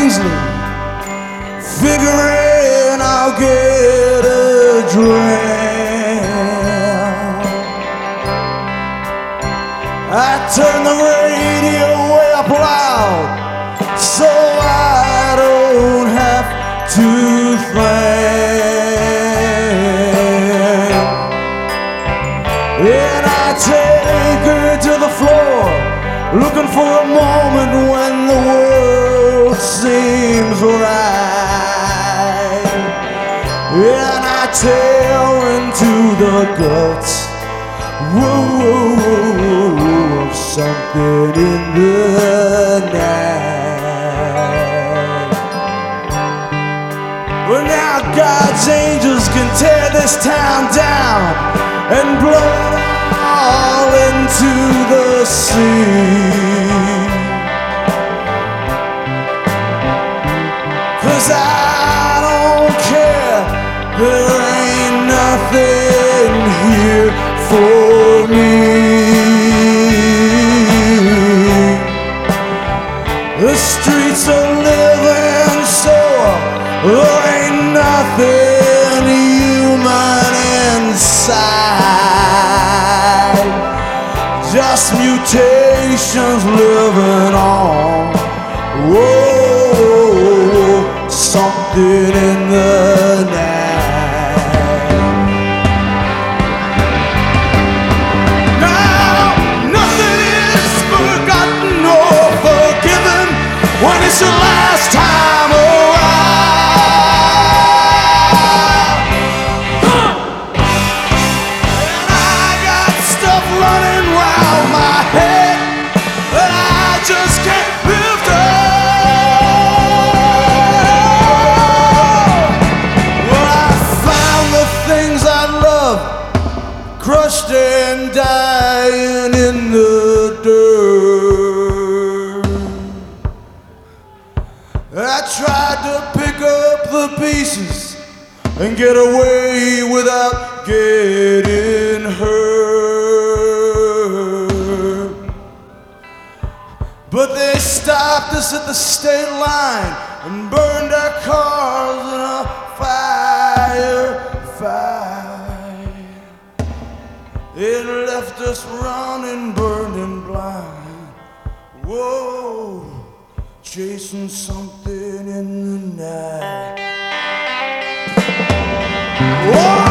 Kingsley, figuring I'll get a dram. I turn the radio way up loud so I don't have to think. And I take her to the floor, looking for a moment when the world seems right. And I tear into the guts, whoa, whoa, whoa, whoa, of something in the night. Well, now God's angels can tear this town down and blow it all into the sea. 'Cause I don't care, there ain't nothing here for me. The streets are living sore, there ain't nothing human inside. Just mutations living on. Whoa, something in the night. Now, nothing is forgotten or forgiven when it's the last time around. And I got stuff running round my head that I just can't lift up. Well, I found the things I love crushed and dying in the dirt. I tried to pick up the pieces and get away without getting hurt. But they stopped us at the state line and burned our cars in a firefight. It left us running, burning blind. Whoa, chasing something in the night. Whoa.